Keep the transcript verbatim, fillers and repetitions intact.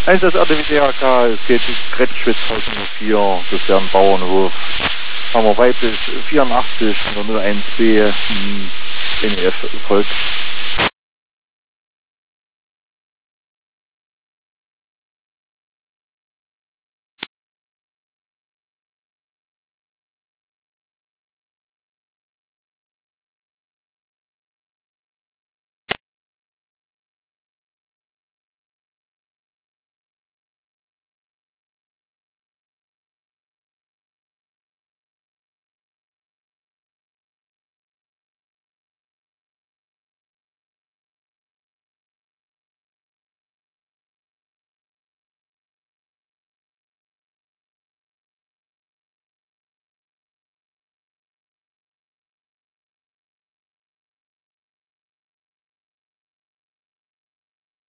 Einsatz R D W D H K, es geht Kretschwitzhaus Nummer vier, das wäre ein Bauernhof. Haben wir weiblich vierundachtzig, null eins B, N E F folgt.